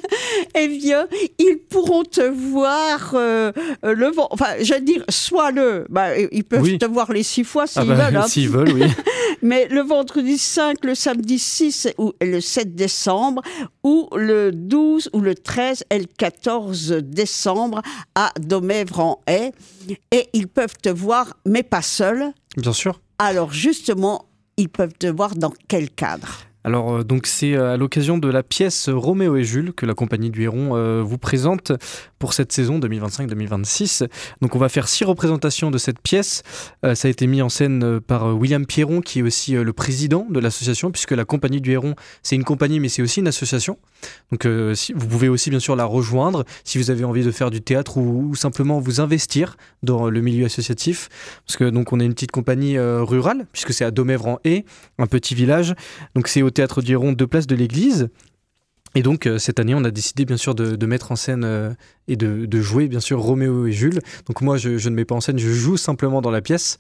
Eh bien, ils pourront te voir euh, le vent. Enfin, je veux dire, soit le. Bah, ils peuvent oui. te voir les six fois s'ils ah bah, veulent. Hein. S'ils veulent, oui. Mais le vendredi cinq, le samedi six ou le sept décembre, ou le douze ou le treize et le quatorze décembre à Domèvre-en-Haye. Et ils peuvent te voir, mais pas seuls. Bien sûr. Alors, justement, ils peuvent te voir dans quel cadre ? Alors, euh, donc c'est à l'occasion de la pièce Roméo et Jules que la Compagnie du Héron euh, vous présente pour cette saison deux mille vingt-cinq deux mille vingt-six. Donc, on va faire six représentations de cette pièce. Euh, ça a été mis en scène par euh, William Pierron, qui est aussi euh, le président de l'association, puisque la Compagnie du Héron, c'est une compagnie, mais c'est aussi une association. Donc, euh, si, vous pouvez aussi, bien sûr, la rejoindre si vous avez envie de faire du théâtre ou, ou simplement vous investir dans le milieu associatif. Parce que, donc, on est une petite compagnie euh, rurale, puisque c'est à Domèvre-en-Haye, un petit village. Donc, c'est au Théâtre du Héron, deux places de l'église. Et donc, euh, cette année, on a décidé, bien sûr, de, de mettre en scène euh, et de, de jouer, bien sûr, Roméo et Jules. Donc, moi, je, je ne mets pas en scène, je joue simplement dans la pièce.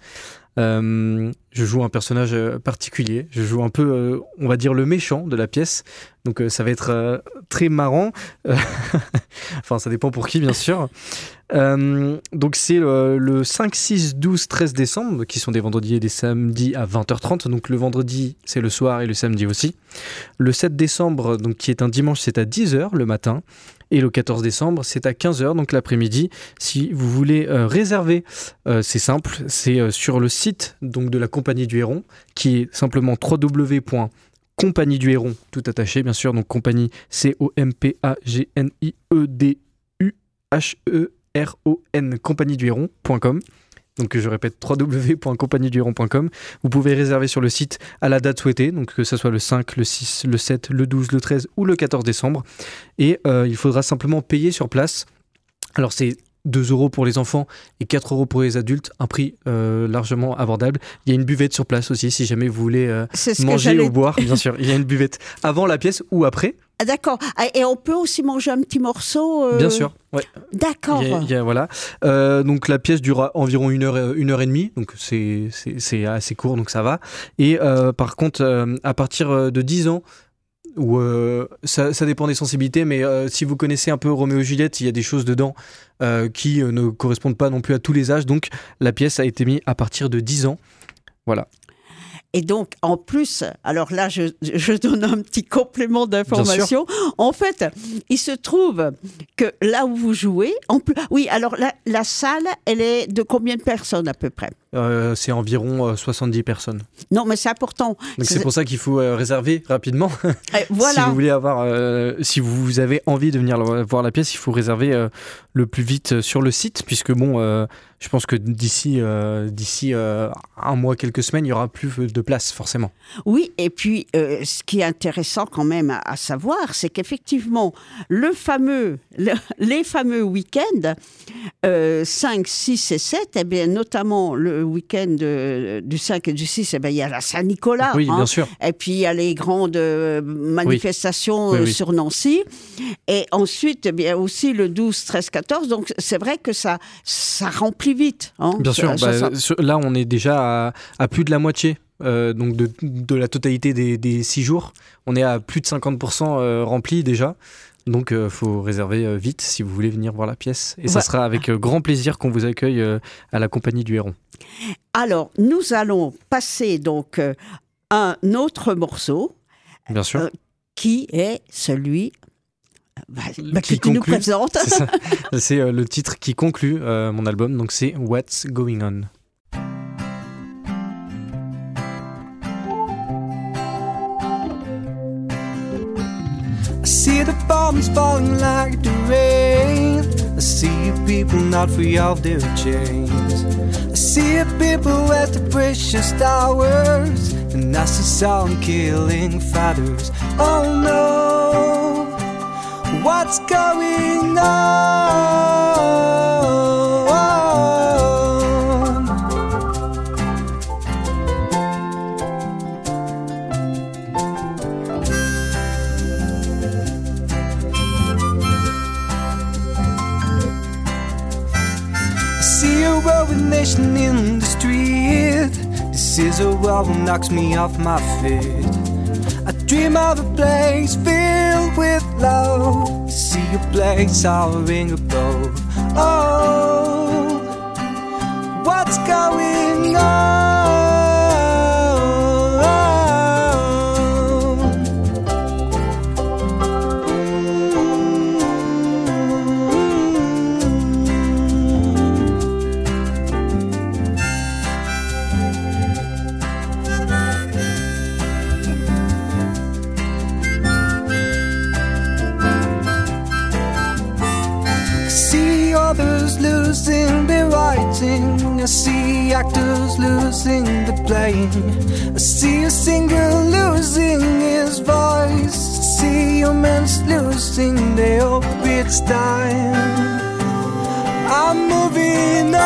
Euh, je joue un personnage particulier. Je joue un peu, euh, on va dire, le méchant de la pièce. Donc, euh, ça va être euh, très marrant. Enfin, ça dépend pour qui, bien sûr. Euh, donc, c'est le, le cinq, six, douze, treize décembre, qui sont des vendredis et des samedis à vingt heures trente. Donc, le vendredi, c'est le soir et le samedi aussi. Le sept décembre, donc, qui est un dimanche, c'est à dix heures le matin. Et le quatorze décembre, c'est à quinze heures, donc l'après-midi. Si vous voulez euh, réserver, euh, c'est simple, c'est euh, sur le site donc, de la Compagnie du Héron, qui est simplement w w w point compagnie du héron, tout attaché bien sûr, donc compagnie C O M P A G N I E D U H E R O N, compagnie du héron point com. Donc je répète, w w w point compagnie du héron point com. Vous pouvez réserver sur le site à la date souhaitée, donc que ce soit le cinq, le six, le sept, le douze, le treize ou le quatorze décembre. Et euh, il faudra simplement payer sur place. Alors c'est deux euros pour les enfants et quatre euros pour les adultes, un prix euh, largement abordable. Il y a une buvette sur place aussi, si jamais vous voulez euh, manger ou boire, bien sûr. Il y a une buvette avant la pièce ou après. Ah, d'accord. Et on peut aussi manger un petit morceau euh... Bien sûr, ouais. D'accord. Il y a, il y a, voilà. Euh, donc la pièce durera environ une heure, une heure et demie, donc c'est, c'est, c'est assez court, donc ça va. Et euh, par contre, euh, à partir de dix ans, où euh, ça, ça dépend des sensibilités, mais euh, si vous connaissez un peu Roméo et Juliette, il y a des choses dedans euh, qui euh, ne correspondent pas non plus à tous les âges, donc la pièce a été mise à partir de dix ans. Voilà. Et donc, en plus, alors là, je, je donne un petit complément d'information. En fait, il se trouve que là où vous jouez, en plus, oui, alors la, la salle, elle est de combien de personnes à peu près ? euh, c'est environ euh, soixante-dix personnes. Non, mais c'est important. Donc c'est pour ça qu'il faut euh, réserver rapidement. Eh, voilà. Si vous voulez avoir, euh, si vous avez envie de venir le- voir la pièce, il faut réserver euh, le plus vite sur le site, puisque bon, euh, je pense que d'ici, euh, d'ici euh, un mois, quelques semaines, il y aura plus de place forcément. Oui, et puis euh, ce qui est intéressant quand même à, à savoir, c'est qu'effectivement, le fameux, le- les fameux week-ends, euh, cinq, six et sept, eh bien, notamment le week-end euh, du cinq et du six, eh bien, il y a la Saint-Nicolas. Oui, hein. bien sûr. Et puis il y a les grandes euh, manifestations Oui, euh, oui. sur Nancy. Et ensuite, eh bien, aussi le douze, treize, quatorze. Donc c'est vrai que ça, ça remplit vite. hein. Bien sûr. Ça- bah, ça- ça- sur- là, on est déjà à, à plus de la moitié. euh, donc de, de la totalité des, des six jours, on est à plus de cinquante pour cent euh, rempli déjà. Donc il faut réserver euh, vite si vous voulez venir voir la pièce. Et ça Ouais. sera avec euh, grand plaisir qu'on vous accueille euh, à la compagnie du Héron. Alors, nous allons passer donc euh, un autre morceau. Bien sûr. Euh, qui est celui bah, bah, que Qui tu nous conclut. présentes. C'est ça. C'est euh, le titre qui conclut euh, mon album, donc c'est What's Going On. I see the bombs falling like the rain. I see people not free of their chains. I see people at the precious towers, and I see some killing fathers. Oh no, what's going on? See a rowing nation in the street. This is a world that knocks me off my feet. I dream of a place filled with love. See a place soaring above. Oh, what's going on? See others losing their writing. I see actors losing the playing. I see a singer losing his voice. I see humans losing their hope. It's time. I'm moving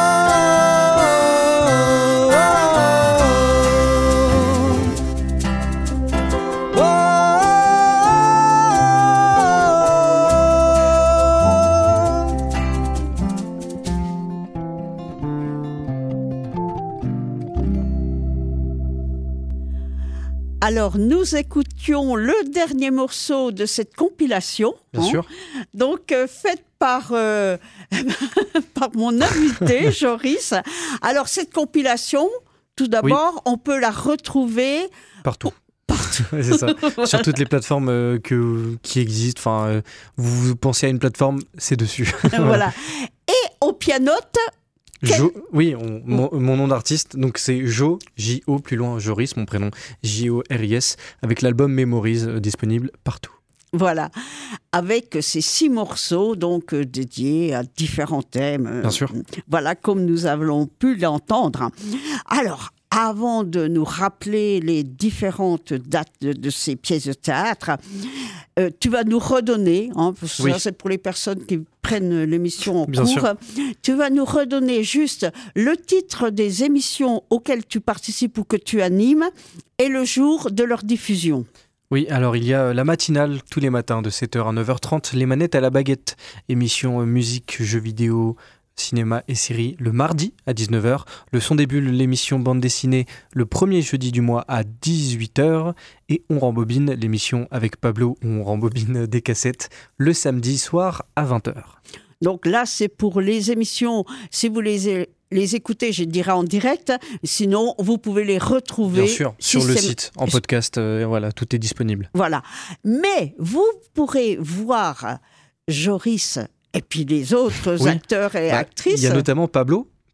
on. Alors, nous écoutions le dernier morceau de cette compilation. Bien hein. sûr. Donc, euh, faite par, euh, par mon invité, Joris. Alors, cette compilation, tout d'abord, on peut la retrouver Partout. partout. Ouais, c'est ça. Sur toutes les plateformes euh, que, qui existent. Enfin, euh, vous pensez à une plateforme, c'est dessus. Voilà. Et au pianote, Jo, oui, on- mon, mon nom d'artiste, donc c'est Jo, J O, plus loin, Joris, mon prénom, J O R I S, avec l'album Memories euh, disponible partout. voilà, avec ces six morceaux donc euh, dédiés à différents thèmes. euh, Bien sûr. Voilà, comme nous avons pu l'entendre. Alors, avant de nous rappeler les différentes dates de, de ces pièces de théâtre, euh, tu vas nous redonner, hein, parce que Oui. ça c'est pour les personnes qui prennent l'émission en Bien cours, sûr. tu vas nous redonner juste le titre des émissions auxquelles tu participes ou que tu animes et le jour de leur diffusion. Oui, alors il y a euh, la matinale tous les matins de sept heures à neuf heures trente, les manettes à la baguette, émission euh, musique, jeux vidéo, cinéma et séries le mardi à dix-neuf heures, le son des bulles, l'émission bande dessinée le premier jeudi du mois à dix-huit heures et on rembobine l'émission avec Pablo où on rembobine des cassettes le samedi soir à vingt heures. Donc là, c'est pour les émissions, si vous les, les écoutez, je dirais en direct, sinon vous pouvez les retrouver. Bien sûr, sur le systém- site, en podcast, euh, voilà, tout est disponible. Voilà. Mais vous pourrez voir Joris et puis les autres Oui. acteurs et Bah, actrices. Il y a notamment Pablo,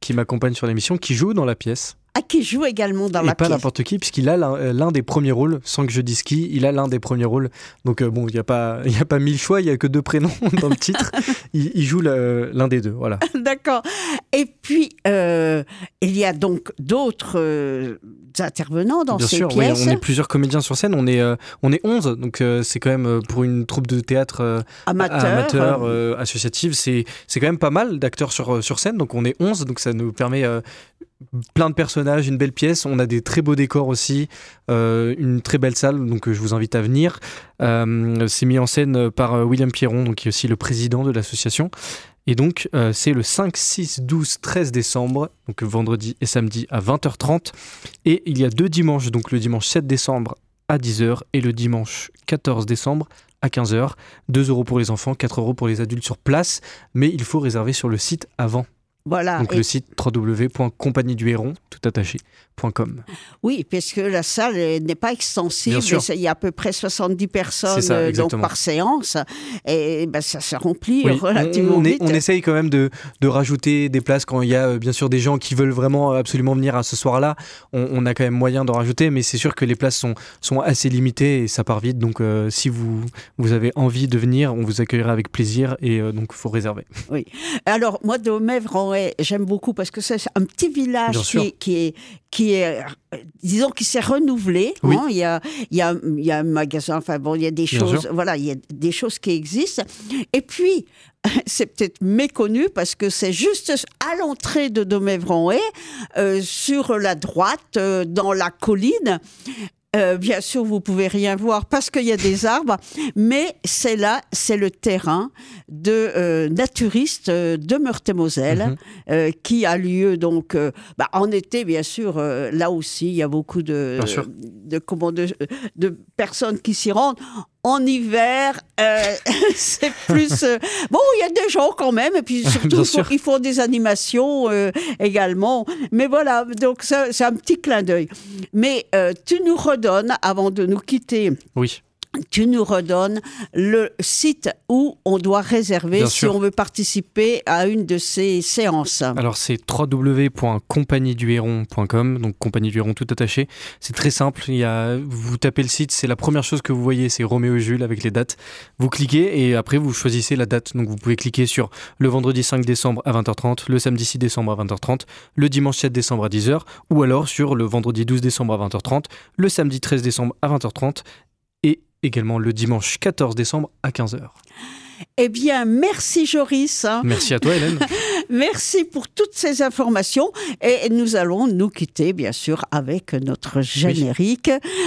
qui m'accompagne sur l'émission, qui joue dans la pièce. Ah, qui joue également dans Et la pas pièce. n'importe qui, puisqu'il a l'un, l'un des premiers rôles, sans que je dise qui, il a l'un des premiers rôles. Donc euh, bon, il n'y a pas, il y a pas mille choix, il n'y a que deux prénoms dans le titre. Il, il joue le- l'un des deux, voilà. D'accord. Et puis, euh, il y a donc d'autres euh, intervenants dans Bien ces sûr, oui, pièces. on est plusieurs comédiens sur scène, on est, euh, on est onze, donc euh, c'est quand même euh, pour une troupe de théâtre euh, Amateurs. amateur, euh, associative, c'est, c'est quand même pas mal d'acteurs sur, sur scène, donc on est onze, donc ça nous permet euh, plein de personnages, une belle pièce, on a des très beaux décors aussi, euh, une très belle salle, donc euh, je vous invite à venir. Euh, c'est mis en scène par euh, William Pierron, donc qui est aussi le président de l'association. Et donc, euh, c'est le cinq, six, douze, treize décembre, donc vendredi et samedi à vingt heures trente. Et il y a deux dimanches, donc le dimanche sept décembre à dix heures et le dimanche quatorze décembre à quinze heures. deux euros pour les enfants, quatre euros pour les adultes sur place, mais il faut réserver sur le site avant. Voilà. Donc Et- le site w w w point compagnie du héron, tout attaché, point com. Oui, parce que la salle euh, n'est pas extensible. Bien sûr. Et ça- Il y a à peu près soixante-dix personnes C'est ça, euh, donc, exactement. par séance. Et ben, ça se remplit Oui, relativement on, on est- vite. on essaye quand même de, de rajouter des places quand il y a euh, bien sûr des gens qui veulent vraiment euh, absolument venir à ce soir-là. On, on a quand même moyen d'en rajouter, mais c'est sûr que les places sont, sont assez limitées et ça part vite. Donc euh, si vous, vous avez envie de venir, on vous accueillera avec plaisir et euh, donc il faut réserver. Alors, moi, de Maivre-en-Haye, j'aime beaucoup parce que c'est un petit village Bien qui sûr. est, qui est, qui est, euh, disons, qui s'est renouvelé. Oui. hein. Il y a, il y a, il y a un magasin, enfin bon, il y a des Bien choses, sûr. voilà, il y a des choses qui existent. Et puis, c'est peut-être méconnu parce que c'est juste à l'entrée de Domaivre-en-Haye, euh, sur la droite, euh, dans la colline. Euh, bien sûr, vous pouvez rien voir parce qu'il y a des arbres, mais c'est là, c'est le terrain de euh, naturistes euh, de Meurthe-et-Moselle Mhm. euh, qui a lieu donc euh, bah, en été, bien sûr. euh, là aussi, il y a beaucoup de Bien sûr. de, comment, de de personnes qui s'y rendent. En hiver, euh, c'est plus euh, bon. Il y a des gens quand même, et puis surtout Bien ils font, sûr. ils font des animations euh, également. Mais voilà, donc ça, c'est un petit clin d'œil. Mais euh, tu nous redonnes, avant de nous quitter, Oui. tu nous redonnes le site où on doit réserver Bien si sûr. on veut participer à une de ces séances. Alors c'est w w w point compagnie du héron point com, donc compagnie du héron tout attaché. C'est très simple, il y a, vous tapez le site, c'est la première chose que vous voyez, c'est Roméo et Jules avec les dates. Vous cliquez et après vous choisissez la date. Donc vous pouvez cliquer sur le vendredi cinq décembre à vingt heures trente, le samedi six décembre à vingt heures trente, le dimanche sept décembre à dix heures, ou alors sur le vendredi douze décembre à vingt heures trente, le samedi treize décembre à vingt heures trente et également le dimanche quatorze décembre à quinze heures. Eh bien, merci Joris. Merci à toi Hélène. Merci pour toutes ces informations. Et nous allons nous quitter, bien sûr, avec notre générique,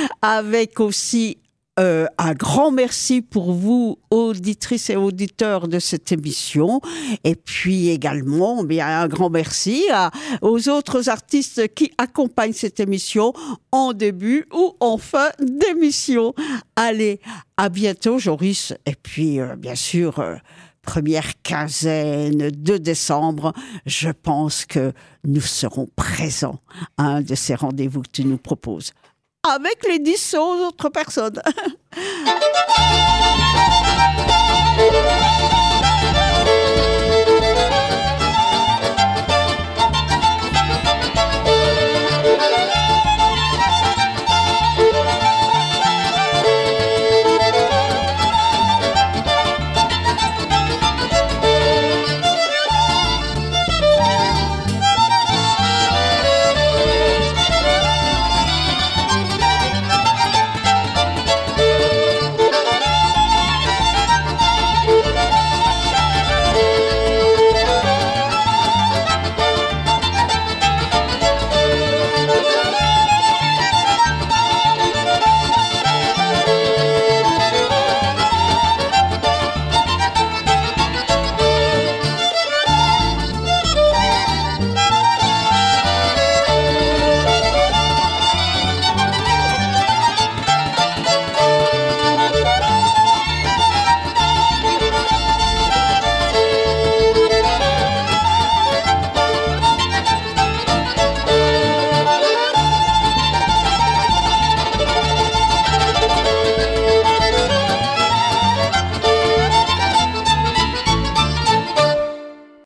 avec aussi euh, un grand merci pour vous, auditrices et auditeurs de cette émission. Et puis également, bien, un grand merci à, aux autres artistes qui accompagnent cette émission en début ou en fin d'émission. Allez, à bientôt, Joris. Et puis, euh, bien sûr... euh, première quinzaine de décembre, je pense que nous serons présents à un de ces rendez-vous que tu nous proposes. Avec les dix autres personnes.